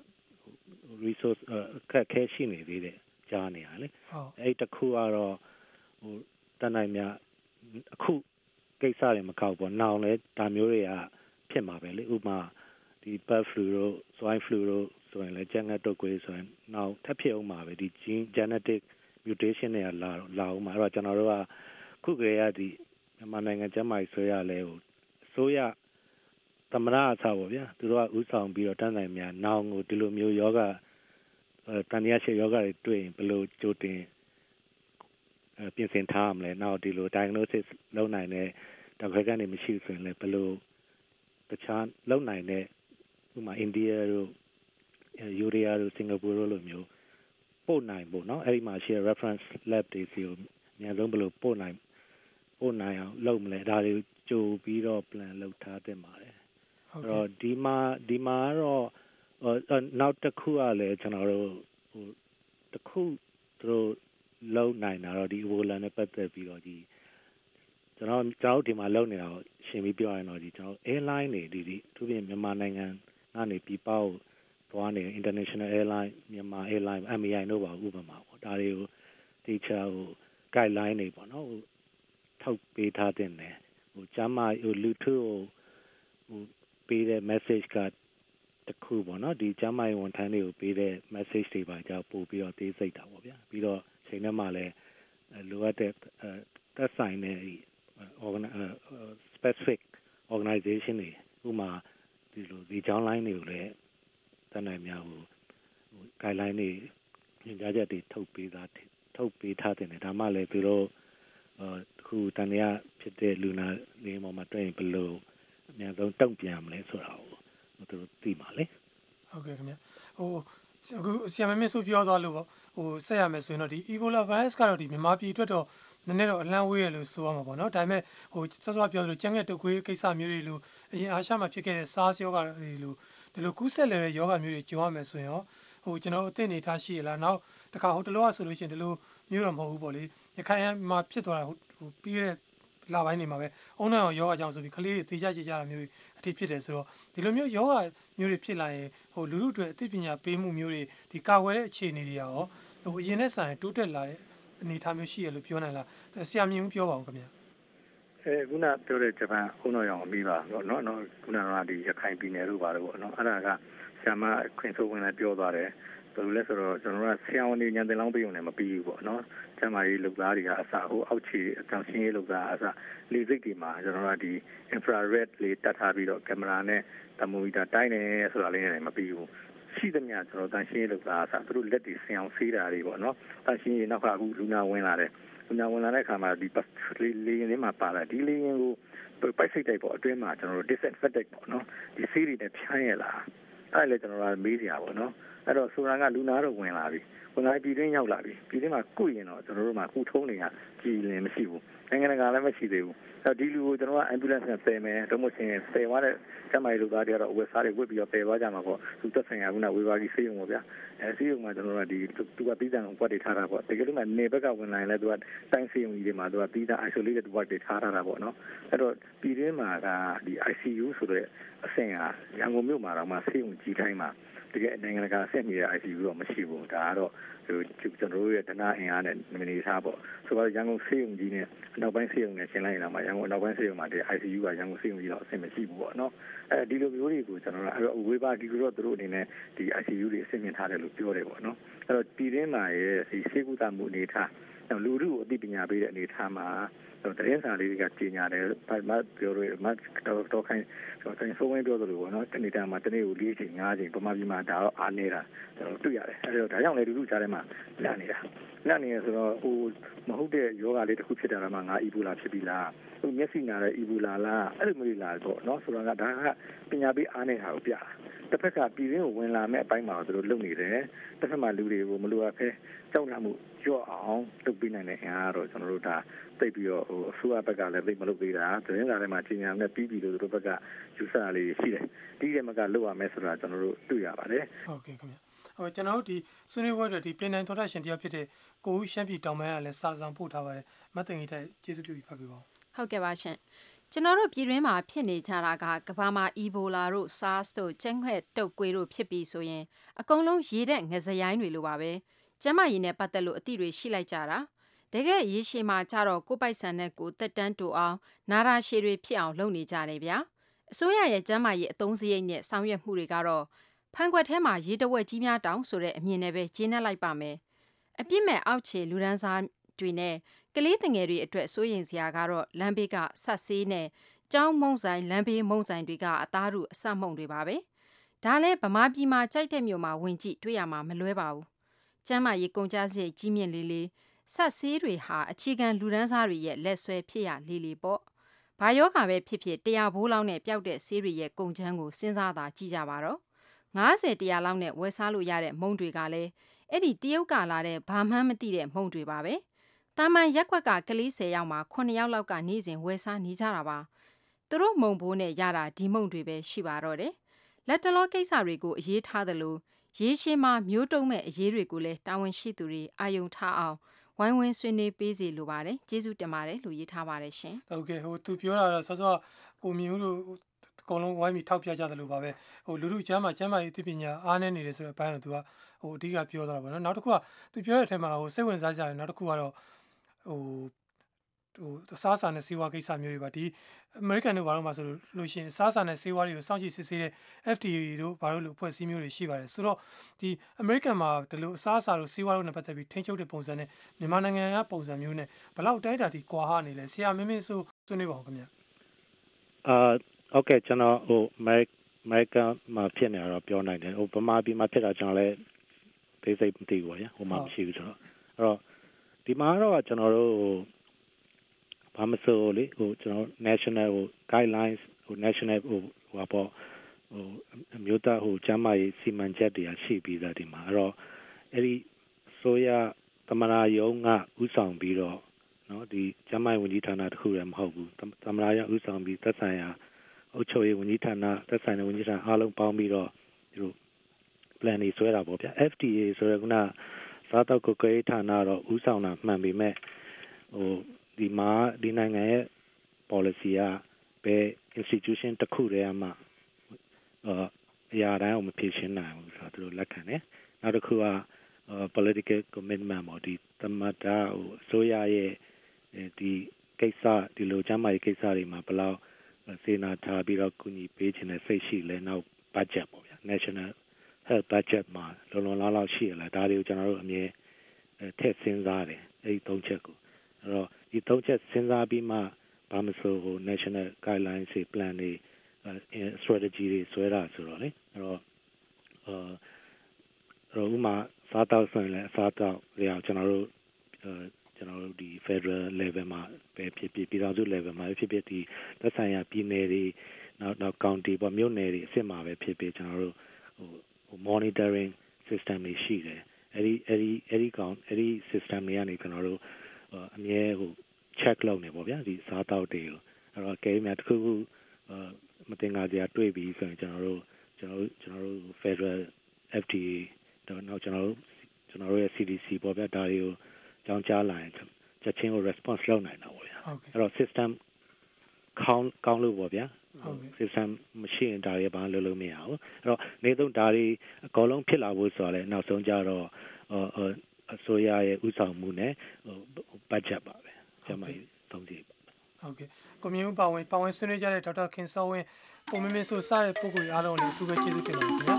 resource အခက်ခဲရှိနေသေးတယ်ကြားနေရလေအဲ့တခုကတော့ဟိုတန်းနိုင်များအခုကိစ္စတွေမကောက်ပေါ့နောင်လဲဒါမျိုးတွေကဖြစ်မှာပဲလေဥပမာဒီ bird flu တို့ swine flu တို့ဆိုရင်လည်းကြက်ငတ်တုပ်ကွေးဆိုရင်နောက်ထပ်ဖြစ်အောင်မှာပဲဒီ gene genetic mutation တွေကလာလာအောင်မှာအဲ့တော့ကျွန်တော်တို့ကခုကလေးကဒီမြန်မာနိုင်ငံကျန်းမာရေးဆိုရလဲဟိုအစိုးရသမရအစားပေါ့ဗျာသူတို့ကဥဆောင်ပြီးတော့တန်းနိုင်များနောင်ကိုဒီလိုမျိုးယောဂတန်ရရှိယောဂတွေတွေ့ရင်ဘယ်လိုကြိုတင်ပြင်ဆင်ထားရမလဲနောက်ဒီလို diagnosis လုပ်နိုင်တဲ့ဓာတ်ခွဲခန်းတွေမရှိဆိုရင်လည်းဘယ်လိုတခြားလုပ်နိုင်တဲ့ဥပမာအိန္ဒိယတို့ယူရီးယားတို့စင်ကာပူတို့လိုမျိုးပို့နိုင်ဖို့เนาะအဲ့ဒီမှာရှိတဲ့ reference lab တွေစီကိုအများဆုံးဘယ်လိုပို့နိုင်ပို့နိုင်အောင်လုပ်မလဲဒါတွေကြိုပြီးတော့ plan လုပ်ထားတင်ပါတယ်အဲ့တော့ဒီမှာဒီမှာတော့နောက်တစ်ခုကလည်းကျွန်တော်တို့ဟိုတစ်ခုသူတို့လုံနိုင်တာတော့ဒီ Ebola နဲ့ပတ်သက်ပြီးတော့ဒီကျွန်တော်ကျွန်တော်ဒီမှာလုံနေတာကိုရှင်းပြီးပြောရရင်တော့ဒီကျွန်တော် airline တွေဒီဒီသူပြင်မြန်မာနိုင်ငံကနေပြီးပေါ့သွားနေ international airline မြန်မာ airline အမ် အေ အိုင် တို့ပါဥပမာပေါ့ဒါတွေကို teacher ဟို guideline တွေပေါ့နော်ထုတ်ပေးထားတဲ့နယ်ဟိုကျမဟိုလူထုဟိုပေးတဲ့ message ကတခုပေါ့နော်ဒီကျမရဲ့ဝန်ထမ်းတွေကိုပေးတဲ့ message တွေပါကြောက်ပို့ပြီးတော့သေးစိတ်တာပေါ့ဗျာပြီးတော့ချိန်ထဲမှာလည်းလိုအပ်တဲ့သက်ဆိုင်တဲ့ specific organization တွေဥပမာဒီလိုဒီကြောင်းလိုင်းတွေကိုလည်းတန်းနိုင်များဟို guideline တွေညွှန်ကြားချက်တွေထုတ်ပေးတာထုတ်ပေးထားတဲ့ဒါမှလည်းပြီးတော့အခုတန်ရဖြစ်တဲ့လူနာနေပေါ်မှာတွေ့ရင်ဘယ်လိုအများဆုံးတုံ့ပြန်မလဲဆိုတာကိုသူတို့သိပါလေဟုတ်ကဲ့ခင်ဗျဟိုအခုဆီယမ်မင်းဆိုပြောသွားလို့ပေါ့ဟိုဆက်ရမယ်ဆိုရင်တော့ဒီ Ebola virus ကတော့ဒီမြန်မာပြည်အတွက်တော့နည်းနည်းတော့အလန့်ဝေးရလို့ဆိုရမှာပေါ့နော်ဒါပေမဲ့ဟိုစောစောပြောသလိုကျန်းငယ်တုပ်ကွေးကိစ္စမျိုးတွေလို့အရင်အာရှမှာဖြစ်ခဲ့တဲ့ SARS ရောဂါတွေလို့ဒီလိုကူးစက်လည်တဲ့ရောဂါမျိုးတွေကြုံရမယ်ဆိုရင်ရောဟိုကျွန်တော်အသိနေထားရှိရလားနောက်တခါဟိုတလောကဆိုလို့ရှိရင်ဒီလိုမျိုးတော့မဟုတ်ဘူးပေါ့လေရခိုင်မှာဖြစ်သွားတာဟိုပြီးတဲ့လာပိုင်းနေမှာပဲအုံနောက်ရောဂါကြောင့်ဆိုပြီးကလေးတွေသေချာကြကြတာမျိုးအထိဖြစ်တယ်ဆိုတော့ဒီလိုမျိုးရောဂါမျိုးတွေဖြစ်လာရင်ဟိုလူလူတွေအသိပညာပေးမှုမျိုးတွေဒီကာဝယ်တဲ့အခြေအနေတွေရောဟိုအရင်နဲ့ဆိုင်တိုးတက်လာတဲ့အနေအထားမျိုးရှိရလို့ပြောနိုင်လားဆရာမြင့်ဦးပြောပါဦးခင်ဗျာအဲခုနပြောတဲ့ဂျပန်အုံနောက်ရောင်ပြီးပါတော့เนาะနော်ခုနကဒီရခိုင်ပြည်နယ်တို့ပါတော့ပေါ့နော်အဲ့ဒါကဆရာမခွင်ဆိုးဝင်လည်းပြောသွားတယ်ဘယ်လိုလဲဆိုတော့ကျွန်တော်တို့ကဆရာဝန်တွေညံတင်လောင်းပေးုံနဲ့မပြီးဘူးပေါ့နော်ကျမကြီးလုပ်သားတွေကအစဟိုအောက်ခြေအကောင်ရှင်းရေးလုပ်သားအစလေစိတ်တွေမှာကျွန်တော်တို့ကဒီ infrared လေးတတ်ထားပြီးတော့ကင်မရာနဲ့တမိုမီတာတိုင်းနေဆိုတာလေးနဲ့မပြီးဘူးရှိသမျှကျွန်တော်တန်ရှင်းရေးလုပ်သားအစသူတို့လက်တွေဆင်အောင်ဆေးတာတွေပေါ့နော်တန်ရှင်းရေးနောက်ကအခုလူနာဝင်လာတယ်လူနာဝင်လာတဲ့အခါမှာဒီလေးလေးလေးမှာပါလာဒီလေးရင်ကိုပိုက်စိတ်တိုက်ပေါ့အတွင်းမှာကျွန်တော်တို့ disinfectant ပေါ့နော်ဒီဆေးတွေနဲ့ဖြန်းရလားအဲ့လေကျွန်တော်ကမေးစရာပေါ့နော်အဲ့တော့ဆိုရန်ကလူနာတော့ဝင်လာပြီဝင်လာပြည်တွင်းရောက်လာပြီပြည်တွင်းမှာကုရင်တော့ကျွန်တော်တို့မှာကုထုံးတွေကကြည်လင်မရှိဘူးနိုင်ငံတကာလည်းမရှိသေးဘူးအဲ့ဒီလူကိုကျွန်တော်က ambulance နဲ့ပယ်မယ်တော့မဟုတ်ရင်ပယ်သွားတဲ့ကျမကြီးလူသားတွေကတော့ဝက်စားတွေဝစ်ပြီးတော့ပယ်သွားကြမှာပေါ့သူသက်ဆိုင်ရာကဝေဘာကြီးဆေးရုံပေါ့ဗျာအဲဆေးရုံမှာကျွန်တော်တို့ကဒီသူကပြီးတဲ့ကွက်တွေထားတာပေါ့တကယ်လို့မှနေဘက်ကဝင်လာရင်လည်းသူကတိုင်းဆေးရုံကြီးတွေမှာသူကပြီးတဲ့ isolated ward တွေထားထားတာပေါ့နော်အဲ့တော့ပြည်တွင်းမှာကဒီ I C U ဆိုတဲ့အဆင့်ကရန်ကုန်မြို့မှာတော့မှဆေးရုံကြီးတိုင်းမှာတကယ်နိုင်ငံတကာဆက်နေတဲ့ I C U တော့မရှိဘူးဒါကတော့ဟိုကျွန်တော်တို့ရဲ့ဒနာအင်အားနဲ့နေထားပေါ့ဆိုတော့ရန်ကုန်ဆေးရုံကြီးနဲ့နောက်ပိုင်းဆေးရုံနဲ့ရှင်းလိုက်ရင်တော့ရန်ကုန်နောက်ပိုင်းဆေးရုံမှာဒီ I C U ကရန်ကုန်ဆေးရုံကြီးတော့အဆင်မရှိဘူးပေါ့နော်အဲဒီလိုမျိုးတွေကိုကျွန်တော်တို့ဝေဘာဒီကတော့သူတို့အနေနဲ့ဒီ I C U တွေအဆင်မြင့်ထားတယ်လို့ပြောတယ်ပေါ့နော်အဲ့တော့ပြည်တွင်းမှာရဲ့ဒီဆေးကုသမှုအနေထားလူထုကိုအသိပညာပေးတဲ့အနေထားမှာတော့တရင်စာလေးတွေကကြီးညာတယ်ဘာမှပြောလို့မတော့တော့ခိုင်းတော့တိုင်းဆိုဝင်ပြောသလိုပေါ့နော်တနေ့တာမှာတနေ့ကို၄ချိန်၅ချိန်ပမာပြည်မှာဒါတော့အားနေတာကျွန်တော်တွေ့ရတယ်အဲဒါကြောင့်လေလူထုကြားထဲမှာလန့်နေတာလန့်နေရဆိုတော့ဟိုမဟုတ်တဲ့ယောဂလေးတစ်ခုဖြစ်တာကမှငါအီဘူလာဖြစ်ပြီလားဟိုမျက်စိနာတဲ့အီဘူလာလားအဲ့လိုမျိုးလာတော့နော်ဆိုတော့ကဒါကပညာပေးအားနေတာကိုပြတာတစ်ဖက်ကပြည်ရင်းကိုဝင်လာမဲ့အပိုင်းမှာသူတို့လုပ်နေတယ်တစ်ဖက်မှာလူတွေကိုမလိုအပ်ဖဲကြောက်လာမှုကြော့အောင်လုပ်ပေးနိုင်တဲ့အင်အားတော့ကျွန်တော်တို့ဒါသိပြီးတော့ဟိုအစိုးရဘက်ကလည်းသိမလုပ်သေးတာသတင်းစာထဲမှာကြီးညာနဲ့ပြီးပြီလို့သူတို့ဘက်ကယူဆလေးရှိတယ်ဒီထဲမှာကလောက်ရမယ်ဆိုတာကျွန်တော်တို့တွေ့ရပါတယ်ဟုတ်ကဲ့ခင်ဗျဟိုကျွန်တော်တို့ဒီဆွေးနွေးပွဲတွေဒီပြည်နိုင်သောတာရှင်တယောက်ဖြစ်တဲ့ကိုဦးရှမ်းပြည်တောင်ပိုင်းကလည်းစာဆောင်ပို့ထားပါတယ်မတ်တင်ကြီးတိုက်ကျေးဇူးပြုပြီးဖတ်ပေးပါဦးဟုတ်ကဲ့ပါရှင်ကျွန်တော်တို့ပြည်တွင်းမှာဖြစ်နေကြတာကကမ္ဘာမှာ Ebola တို့ SARS တို့ကျန်းခွဲတုပ်ကွေးတို့ဖြစ်ပြီးဆိုရင်အကုန်လုံးရေတဲ့ငစရိုင်းတွေလိုပါပဲကျမကြီးနဲ့ပတ်သက်လို့အတိတွေရှိလိုက်ကြတာတကယ်ရေရှည်မှာကြတော့ကိုပိုက်ဆံနဲ့ကိုတက်တန်းတူအောင်နာရာရှည်တွေဖြစ်အောင်လုပ်နေကြတယ်ဗျာအစိုးရရဲ့ကျမကြီးအသုံးစရိတ်နဲ့ဆောင်ရွက်မှုတွေကတော့ဖန်ခွက်ထဲမှာရေတဝက်ကြီးများတောင်ဆိုတဲ့အမြင်နဲ့ပဲကျင်းနှက်လိုက်ပါမယ်အပြစ်မဲ့အောက်ခြေလူဒန်းစားတွေနဲ့ကလေးငယ်တွေအတွက်စိုးရိမ်စရာကတော့လမ်းဘေးကဆက်ဆေးနဲ့ကျောင်းမုံဆိုင်လမ်းဘေးမုံဆိုင်တွေကအသားတို့အဆက်မှုံတွေပါပဲဒါလည်းဗမာပြည်မှာကြိုက်တဲ့မြို့မှာဝင်ကြည့်တွေ့ရမှာမလွဲပါဘူးကျမ်းမာရေးကုန်ကြစရိတ်ကြီးမြင့်လေးလေးဆက်ဆေးတွေဟာအခြေခံလူဒန်းစားတွေရဲ့လက်ဆွဲဖြစ်ရလေးလေးပေါ့ဘာယောဂါပဲဖြစ်ဖြစ်တရားဘိုးလောက်နဲ့ပျောက်တဲ့ဆေးတွေရဲ့ကုန်ချမ်းကိုစဉ်းစားသာကြည့်ကြပါတော့ငါးဆယ်တရားလောက်နဲ့ဝယ်စားလို့ရတဲ့မုံတွေကလည်းအဲ့ဒီတရုတ်ကလာတဲ့ဘာမှန်းမသိတဲ့မုံတွေပါပဲတာမန်ရက်ကွက်ကကလေးဆယ်ယောက်မှာခုနှစ်ယောက်လောက်ကနေ့စဉ်ဝယ်စားနေကြတာပါသူတို့မုံဘိုးနဲ့ရတာဒီမုံတွေပဲရှိပါတော့တယ်လက်တလောကိစ္စတွေကိုအရေးထားသလိုရေရှည်မှာမျိုးတုံးမဲ့အရေးတွေကိုလည်းတာဝန်ရှိသူတွေအာယုံထားအောင်ဝိုင်းဝန်းဆွေးနွေးပေးစီလိုပါတယ်ကျေးဇူးတင်ပါတယ်လို့ရေးထားပါတယ်ရှင်ဟုတ်ကဲ့ဟိုသူပြောတာတော့စောစောကိုမြင့်ဦးတို့အကုန်လုံးဝိုင်းပြီးထောက်ပြကြတယ်လို့ပါပဲဟိုလူလူကျမ်းမှာကျမ်းမာရေးသိပညာအားနည်းနေတယ်ဆိုတဲ့အပိုင်းတော့သူကဟိုအဓိကပြောသွားတာပေါ့နော်နောက်တစ်ခုကသူပြောတဲ့အထက်မှာဟိုစိတ်ဝင်စားကြတယ်နောက်တစ်ခုကတော့ဟိုဟိုအစားအစာနဲ့ဆေးဝါးကိစ္စမျိုးတွေပါဒီ American တို့ဘာလို့မှဆိုလို့ရှိရင်အစားအစာနဲ့ဆေးဝါးတွေကိုစောင့်ကြည့်စစ်ဆေးတဲ့ F D A တို့ဘာလို့လို့အဖွဲ့အစည်းမျိုးတွေရှိပါတယ်ဆိုတော့ဒီ American မှာဒီလိုအစားအစာတို့ဆေးဝါးတို့နဲ့ပတ်သက်ပြီးထိန်းချုပ်တဲ့ပုံစံနဲ့မြန်မာနိုင်ငံကပုံစံမျိုးနဲ့ဘယ်လောက်တိုင်းတာဒီကွာဟနေလဲဆရာမင်းမင်းဆိုဆွေးနွေးပါဦးခင်ဗျာအာโอเคကျွန်တော်ဟို American မှာဖြစ်နေတော့ပြောနိုင်တယ်ဟိုဗမာပြည်မှာဖြစ်တာကျွန်တော်လည်းသိစိတ်မသိဘူးဗျာဟိုမှာမရှိဘူးဆိုတော့အဲ့တော့ဒီမှာတော့ကျွန်တော်တို့ဘာမဆိုလေဟိုကျွန်တော် national ဟို guidelines ဟို national ဟိုဟိုပေါ့ဟိုအမျိုးသားဟိုကျမ်းမာရေးစီမံချက်တွေရှိပြီးသားဒီမှာအဲ့တော့အဲ့ဒီဆိုရသမရာယုံကဥဆောင်ပြီးတော့နော်ဒီကျမ်းမာရေးဝန်ကြီးဌာနတခုလည်းမဟုတ်ဘူးသမရာယုံဥဆောင်ပြီးသက်ဆိုင်ရာအုပ်ချုပ်ရေးဝန်ကြီးဌာနသက်ဆိုင်တဲ့ဝန်ကြီးဌာနအားလုံးပေါင်းပြီးတော့ဒီလို plan တွေဆွဲတာပေါ့ဗျာ F D A ဆိုရကနာစားတော့ကိုယ်ဌာနတော့ဥဆောင်တာမှန်ပေမဲ့ဟိုဒီမှာဒီနိုင်ငံရဲ့ policy ကဘယ် institution တစ်ခုတည်းမှအာအရာတိုင်းကိုမဖြေရှင်းနိုင်ဘူးဆိုတော့သူတို့လက်ခံတယ်နောက်တစ်ခုက political commitment ပေါ့ဒီသမတဟိုအစိုးရရဲ့ဒီကိစ္စဒီလိုကျမ်းမာရေးကိစ္စတွေမှာဘယ်လောက်စေနာထားပြီးတော့ကူညီပေးခြင်းနဲ့စိတ်ရှိလဲနောက် budget ပေါ့ဗျာ national health budget မှာလုံလုံလောက်လောက်ရှိရလားဒါတွေကိုကျွန်တော်တို့အမြဲထည့်စဉ်းစားတယ်အဲဒီသုံးချက်ကိုအဲ့တော့ဒီသုံးချက်စဉ်းစားပြီးမှဘာမဆိုဟို national guidelines တွေ plan တွေ strategy တွေဆွဲတာဆိုတော့လေအဲ့တော့အာတော့ဥမာစားတောက်ဆိုရင်လည်းအစားတောက်တွေအောင်ကျွန်တော်တို့ကျွန်တော်တို့ဒီ Federal level မှာပဲဖြစ်ဖြစ်ပြည်ထောင်စု level မှာဖြစ်ဖြစ်ဒီသက်ဆိုင်ရာပြည်နယ်တွေနောက်နောက် county ပေါ့မြို့နယ်တွေအဆင့်မှာပဲဖြစ်ဖြစ်ကျွန်တော်တို့ဟို monitoring system တွေရှိတယ်အဲ့ဒီအဲ့ဒီအဲ့ဒီကောင်အဲ့ဒီ system တွေကနေကျွန်တော်တို့အမြဲဟို check လုပ်နေပေါ့ဗျာဒီစားတောက်တွေကိုအဲ့တော့ကဲမြတ်တစ်ခုခုမတင်ကားကြတွေ့ပြီးဆိုရင်ကျွန်တော်တို့ကျွန်တော်တို့ကျွန်တော်တို့ Federal F D A တော့နောက်ကျွန်တော်တို့ကျွန်တော်တို့ရဲ့ C D C ပေါ့ဗျာဒါတွေကိုကြောင်းကြားလာရင်ချက်ချင်းကို response လုပ်နိုင်တာပေါ့ဗျာအဲ့တော့ system ကောင်းကောင်းလို့ပေါ့ဗျာ system မရှိရင်ဒါတွေဘာလို့လုပ်လို့မရဘူးအဲ့တော့နေသုံးဒါတွေအကုန်လုံးဖြစ်လာဖို့ဆိုတော့လည်းနောက်ဆုံးကြတော့အစိုးရရဲ့ဥဆောင်မှုနဲ့ဟို budget ပါပဲကျမကြီးသုံးကြည့်ပါဟုတ်ကဲ့ကွန်မြူပါဝင်ပါဝင်ဆွေးနွေးကြတဲ့ဒေါက်တာခင်စောဝင်းပုံမင်းမင်းဆိုစားတဲ့ပုဂ္ဂိုလ်အားလုံးလည်းအထူးပဲကျေးဇူးတင်ပါတယ်ခင်ဗျာ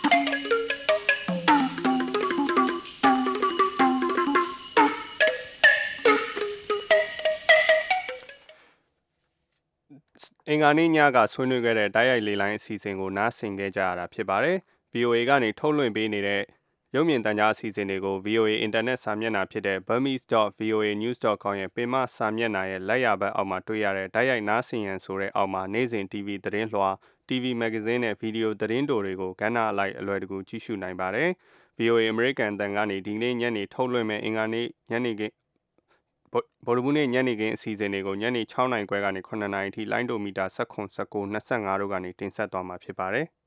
အင်္ဂါနေ့ညကဆွေးနွေးခဲ့တဲ့တိုက်ရိုက်လေလိုင်းအစီအစဉ်ကိုနားဆင်ခဲ့ကြရတာဖြစ်ပါတယ်။ V O A ကနေထုတ်လွှင့်ပေးနေတဲ့ရုပ်မြင်သံကြားအစီအစဉ်တွေကို V O A အင်တာနက်စာမျက်နှာဖြစ်တဲ့ burmese dot voa news dot com ရဲ့ပင်မစာမျက်နှာရဲ့လက်ရဘက်အောက်မှာတွေ့ရတဲ့တိုက်ရိုက်နားဆင်ရန်ဆိုတဲ့အောက်မှာနေ့စဉ် T V သတင်းလွှာ T V မဂ္ဂဇင်းနဲ့ဗီဒီယိုသတင်းတိုတွေကိုကဏ္ဍအလိုက်အလွယ်တကူကြည့်ရှုနိုင်ပါတယ်။ V O A အမေရိကန်တန်ကနေဒီနေ့ညနေထုတ်လွှင့်မဲ့အင်္ဂါနေ့ညနေခင်းဗုဒ္ဓဘူးနေ့ညနေခင်းအစီအစဉ်တွေကိုညနေ6နာရီခွဲကနေ9နာရီထိလိုင်းဒိုမီတာ၁၇ ၁၉ ၂၅တို့ကနေတင်ဆက်သွားမှာဖြစ်ပါတယ်။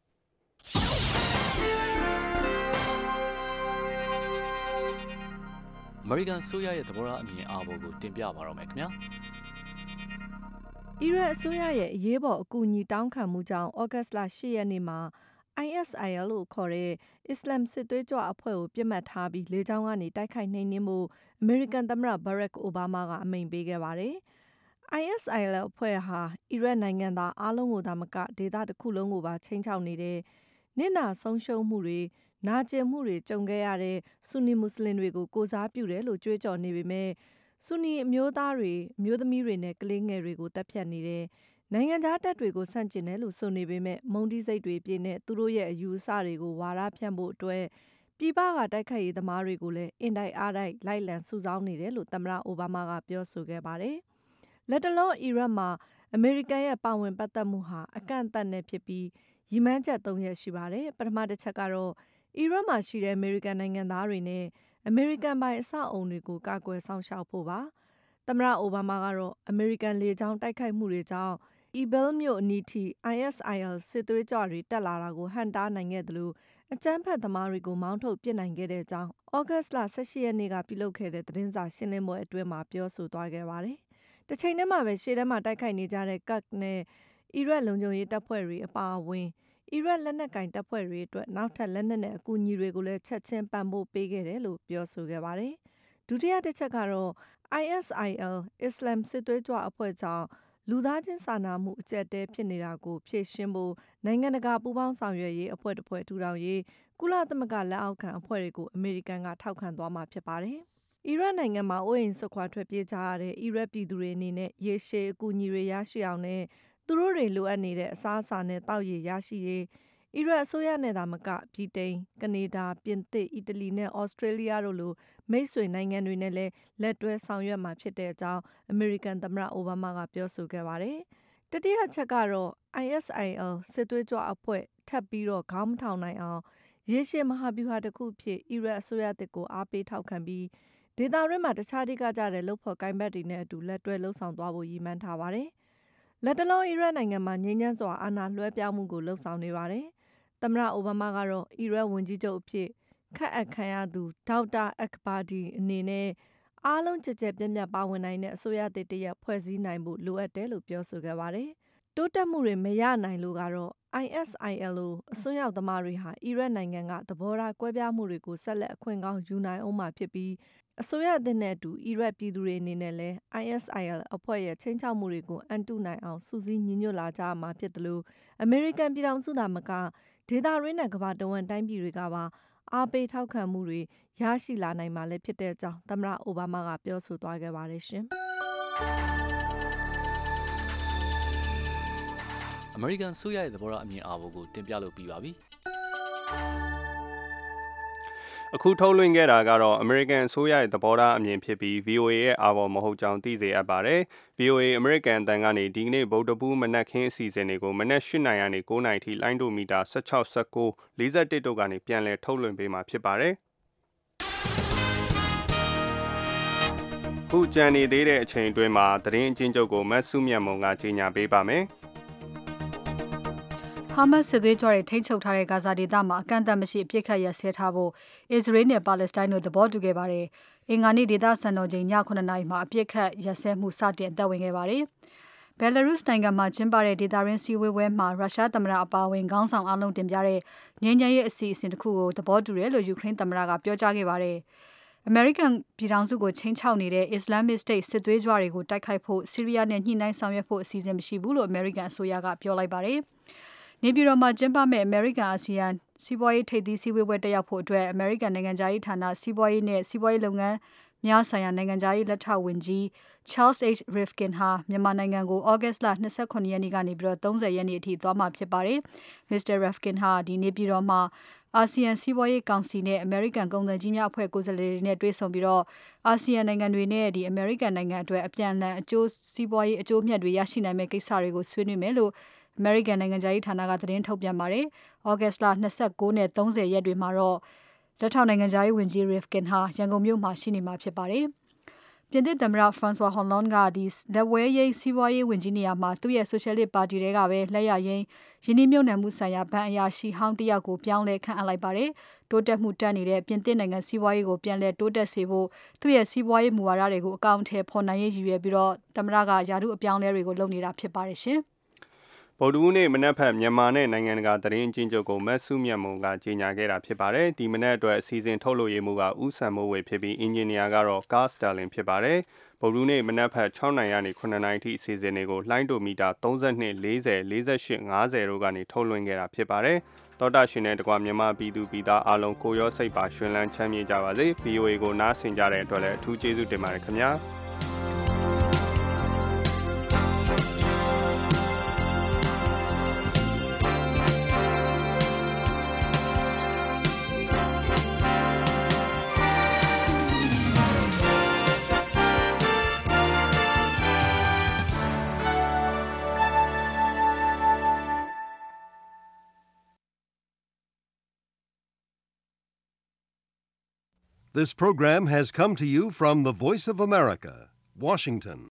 American ဆိုရရဲ့သဘောထားအမြင်အာဘော်ကိုတင်ပြပါတော့မယ်ခင်ဗျာ။အီရတ်အစိုးရရဲ့အရေးပေါ်အကူအညီတောင်းခံမှုကြောင့်ဩဂတ်စ်လ၈ရက်နေ့မှာ I S I L လို့ခေါ်တဲ့အစ္စလမ်စစ်သွေးကြွအဖွဲ့ကိုပြစ်မှတ်ထားပြီးလေကြောင်းကနေတိုက်ခိုက်နှိမ်နင်းဖို့အမေရိကန်သမ္မတဘရက်အိုဘားမားကအမိန့်ပေးခဲ့ပါတယ်။ I S I L အဖွဲ့ဟာအီရတ်နိုင်ငံသားအားလုံးကိုသာမကဒေသတစ်ခုလုံးကိုပါချိန်ချောက်နေတဲ့နစ်နာဆုံးရှုံးမှုတွေနာကျင်မှုတွေကြုံခဲ့ရတဲ့ဆူနီမွတ်စလင်တွေကိုကိုစားပြုတယ်လို့ကြွေးကြော်နေပေမဲ့ဆူနီအမျိုးသားတွေအမျိုးသမီးတွေနဲ့ကလေးငယ်တွေကိုတပ်ဖြတ်နေတယ်နိုင်ငံခြားတပ်တွေကိုဆန့်ကျင်တယ်လို့ဆိုနေပေမဲ့မုန်တီးစိတ်တွေပြည့်နဲ့သူတို့ရဲ့အယူအဆတွေကိုဝါဒဖြန့်ဖို့အတွက်ပြည်ပကတိုက်ခိုက်ရေးသမားတွေကိုလည်းအင်တိုက်အားတိုက်လိုက်လံစုဆောင်းနေတယ်လို့သမ္မတအိုဘားမားကပြောဆိုခဲ့ပါတယ်။လက်တလုံးအီရတ်မှာအမေရိကန်ရဲ့ပါဝင်ပတ်သက်မှုဟာအကန့်အသတ်နဲ့ဖြစ်ပြီးရည်မှန်းချက်သုံးရပ်ရှိပါတယ်။ပထမတစ်ချက်ကတော့အီရတ်မှာရှိတဲ့အမေရိကန်နိုင်ငံသားတွေနဲ့အမေရိကန်ပိုင်အဆောက်အုံတွေကိုကာကွယ်ဆောင်ရှောက်ဖို့ပါ။သမ္မတအိုဘားမားကတော့အမေရိကန်လေကြောင်းတိုက်ခိုက်မှုတွေကြောင့်အီဘယ်မြို့အနီးထိ I S I L စစ်သွေးကြွတွေတက်လာတာကိုဟန့်တားနိုင်ခဲ့တယ်လို့အကြမ်းဖက်သမားတွေကိုမောင်းထုတ်ပစ်နိုင်ခဲ့တဲ့အကြောင်းဩဂတ်စ်လ၁၈ရက်နေ့ကပြုလုပ်ခဲ့တဲ့သတင်းစာရှင်းလင်းပွဲအတွင်းမှာပြောဆိုသွားခဲ့ပါတယ်။တစ်ချိန်တည်းမှာပဲရှေ့တန်းမှာတိုက်ခိုက်နေကြတဲ့ကတ်နဲ့အီရတ်လုံခြုံရေးတပ်ဖွဲ့တွေအပါအဝင်အီရတ်လက်နက်ကင်တပ်ဖွဲ့တွေအတွက်နောက်ထပ်လက်နက်နဲ့အကူအညီတွေကိုလည်းချက်ချင်းပံ့ပိုးပေးခဲ့တယ်လို့ပြောဆိုခဲ့ပါတယ်။ဒုတိယတစ်ချက်ကတော့ I S I L အစ္စလာမ်စစ်သွေးကြွအဖွဲ့ကြောင့်လူသားချင်းစာနာမှုအကျပ်တဲဖြစ်နေတာကိုဖြေရှင်းဖို့နိုင်ငံတကာပူးပေါင်းဆောင်ရွက်ရေးအဖွဲ့တစ်ဖွဲ့ထူထောင်ရေးကုလသမဂ္ဂလက်အောက်ခံအဖွဲ့တွေကိုအမေရိကန်ကထောက်ခံသွားမှာဖြစ်ပါတယ်။အီရတ်နိုင်ငံမှာအိုးအိမ်စွန့်ခွာထွက်ပြေးကြရတဲ့အီရတ်ပြည်သူတွေအနေနဲ့ရေရှည်အကူအညီတွေရရှိအောင်နဲ့သူတို့တွေလိုအပ်နေတဲ့အစားအစာနဲ့တောက်ရည်ရရှိရေးအီရတ်အစိုးရနဲ့သာမကဗြိတိန်၊ကနေဒါ၊ပြင်သစ်၊အီတလီနဲ့ဩစတြေးလျတို့လိုမိတ်ဆွေနိုင်ငံတွေနဲ့လည်းလက်တွဲဆောင်ရွက်မှာဖြစ်တဲ့အကြောင်းအမေရိကန်သမ္မတအိုဘားမားကပြောဆိုခဲ့ပါတယ်။တတိယချက်ကတော့ I S I L စစ်သွေးကြွအဖွဲ့ထပ်ပြီးတော့ခေါင်းမထောင်နိုင်အောင်ရေရှည်မဟာဗျူဟာတစ်ခုဖြစ်အီရတ်အစိုးရတစ်ကိုအားပေးထောက်ခံပြီးဒေသတွင်းမှာတခြားတိကကြတဲ့လုပ်ဖို့ကိုင်ဘက်တွေနဲ့အတူလက်တွဲလှုပ်ဆောင်သွားဖို့ရည်မှန်းထားပါတယ်။လက်တလုံးအီရတ်နိုင်ငံမှာငြိမ်းချမ်းစွာအာဏာလွှဲပြောင်းမှုကိုလှုပ်ဆောင်နေပါတယ်။သမ္မတအိုဘားမားကတော့အီရတ်ဝန်ကြီးချုပ်အဖြစ်ခန့်အပ်ခံရသူဒေါက်တာအက်ဘာဒီအနေနဲ့အားလုံးကြည်ကြဲပြည့်ပြည့်ပါဝင်နိုင်တဲ့အစိုးရတစ်တရက်ဖွဲ့စည်းနိုင်ဖို့လိုအပ်တယ်လို့ပြောဆိုခဲ့ပါတယ်။တိုးတက်မှုတွေမရနိုင်လို့ကတော့ I S I L လို့အစွန်းရောက်သမားတွေဟာအီရတ်နိုင်ငံကသဘောထားကွဲပြားမှုတွေကိုဆက်လက်အခွင့်ကောင်းယူနိုင်အောင်မှာဖြစ်ပြီးအစိုးရအသစ်နဲ့အတူအီရတ်ပြည်သူတွေအနေနဲ့လည်း I S I L အဖွဲ့ရဲ့ချိန်ချောက်မှုတွေကိုအန်တုနိုင်အောင်စူးစီးညီညွတ်လာကြမှာဖြစ်တယ်လို့အမေရိကန်ပြည်ထောင်စုသာမကဒေသတွင်းနဲ့ကမ္ဘာတဝန်းတိုင်းပြည်တွေကပါအားပေးထောက်ခံမှုတွေရရှိလာနိုင်မှာလည်းဖြစ်တဲ့အကြောင်းသမ္မတအိုဘားမားကပြောဆိုသွားခဲ့ပါတယ်ရှင်။အမေရိကန်ဆိုရရဲ့သဘောထားအမြင်အာဘော်ကိုတင်ပြလို့ပြီးပါပြီ။အခုထုတ်လွှင့်ခဲ့တာကတော့ American ဆိုရရဲ့သဘောထားအမြင်ဖြစ်ပြီး V O A ရဲ့အာဘော်မဟုတ်ကြောင်းသိစေအပ်ပါတယ်။ V O A American အတန်ကနေဒီကနေ့ဗုဒ္ဓဘူးမနက်ခင်းအစီအစဉ်တွေကိုမနက်၈နာရီကနေ၉နာရီထိလိုင်းဒိုမီတာ၁၆ ၁၉ ၄၁တို့ကနေပြန်လည်ထုတ်လွှင့်ပေးမှာဖြစ်ပါတယ်။ခုကြံနေသေးတဲ့အချိန်အတွင်းမှာသတင်းအချင်းချုပ်ကိုမတ်စုမြတ်မုံကကြီးညာပေးပါမယ်။ဟာမတ်စစ်သွေးကြွတွေထိန်းချုပ်ထားတဲ့ဂါဇာဒေသမှာအကန့်အသတ်မရှိအပြစ်ခတ်ရစဲထားဖို့အစ္စရေးနဲ့ပါလက်စတိုင်းတို့သဘောတူခဲ့ပါတယ်။အင်္ဂါနေ့ဒေသစံတော်ချိန်ညခုနှစ်နာရီမှာအပြစ်ခတ်ရစဲမှုစတင်အသက်ဝင်ခဲ့ပါတယ်။ Belarus နိုင်ငံမှာကျင်းပတဲ့ဒေသရင်းစည်းဝေးပွဲမှာရုရှားသမ္မတအပါအဝင်ခေါင်းဆောင်အလုံးတင်ပြတဲ့ငြိမ်းချမ်းရေးအစီအစဉ်တစ်ခုကိုသဘောတူတယ်လို့ယူကရိန်းသမ္မတကပြောကြားခဲ့ပါတယ်။ American ပြည်ထောင်စုကိုချင်းချောက်နေတဲ့ Islamic State စစ်သွေးကြွတွေကိုတိုက်ခိုက်ဖို့ဆီးရီးယားနဲ့ညှိနှိုင်းဆောင်ရွက်ဖို့အစီအစဉ်မရှိဘူးလို့ American အစိုးရကပြောလိုက်ပါတယ်။နေပြည်တော်မှာကျင်းပမဲ့ American အာဆီယံစီးပွားရေးထိပ်သီးစည်းဝေးပွဲတက်ရောက်ဖို့အတွက် American နိုင်ငံခြားရေးဌာနစီးပွားရေးနဲ့စီးပွားရေးလုပ်ငန်းများဆိုင်ရာနိုင်ငံခြားရေးလက်ထောက်ဝန်ကြီး Charles H. Rifkin ဟာမြန်မာနိုင်ငံကို August လ၂၇ရက်နေ့ကနေပြီးတော့၃၀ရက်နေ့အထိသွားမှာဖြစ်ပါတယ်။ Mister Rifkin ဟာဒီနေပြည်တော်မှာအာဆီယံစီးပွားရေးကောင်စီနဲ့ American ကုန်သည်ကြီးများအဖွဲ့ကိုယ်စားလှယ်တွေနဲ့တွေ့ဆုံပြီးတော့အာဆီယံနိုင်ငံတွေနဲ့ဒီ American နိုင်ငံအတွက်အပြန်အလှန်အကျိုးစီးပွားရေးအကျိုးမြတ်တွေရရှိနိုင်မယ့်ကိစ္စတွေကိုဆွေးနွေးမယ်လို့ American နိုင်ငံခြားရေးဌာနကသတင်းထုတ်ပြန်ပါတယ်။ August လ၂၉နဲ့၃၀ရက်တွေမှာတော့လက်ထောက်နိုင်ငံခြားရေးဝန်ကြီး Rifkin ဟာရန်ကုန်မြို့မှာရှိနေမှာဖြစ်ပါတယ်။ပြင်သစ်သမ္မတ François Hollande ကဒီလက်ဝဲရိပ်စီးပွားရေးဝန်ကြီးနေရာမှာသူ့ရဲ့ Socialist ပါတီတွေကပဲလက်ရရင်းရင်းနှီးမြှုပ်နှံမှုဆိုင်ရာဘဏ်အရာရှိဟောင်းတယောက်ကိုပြောင်းလဲခန့်အပ်လိုက်ပါတယ်။တိုးတက်မှုတက်နေတဲ့ပြင်သစ်နိုင်ငံစီးပွားရေးကိုပြန်လည်တိုးတက်စေဖို့သူ့ရဲ့စီးပွားရေးမူဝါဒတွေကိုအကောင့်ထဲဖော်နိုင်ရေးရည်ရွယ်ပြီးတော့သမ္မတကယာတုအပြောင်းလဲတွေကိုလုပ်နေတာဖြစ်ပါတယ်ရှင်။ဗုဒ္ဓဦးနေ့မနက်ဖြန်မြန်မာနဲ့နိုင်ငံတကာသတင်းအချင်းချုပ်ကိုမတ်စုမြတ်မုံကကြီးညာခဲ့တာဖြစ်ပါတယ်။ဒီမနက်အတွက်အစီအစဉ်ထုတ်လို့ရမှုကဥဆန်မိုးဝေဖြစ်ပြီးအင်ဂျင်နီယာကတော့ Carl Sterling ဖြစ်ပါတယ်။ဗုဒ္ဓဦးနေ့မနက်ဖြန်၆နာရီကနေ၇နာရီထိအစီအစဉ်တွေကိုလှိုင်းဒိုမီတာ၃၂ ၄၀ ၄၈ ၅၀တို့ကနေထုတ်လွှင့်ခဲ့တာဖြစ်ပါတယ်။သောတာရှင်နဲ့တကွမြန်မာပြည်သူပြည်သားအားလုံးကိုရောစိတ်ပါရှင်လန်းချမ်းမြေ့ကြပါစေ။ V O A ကိုနားဆင်ကြတဲ့အတွက်လည်းအထူးကျေးဇူးတင်ပါတယ်ခင်ဗျာ။ This program has come to you from the Voice of America, Washington.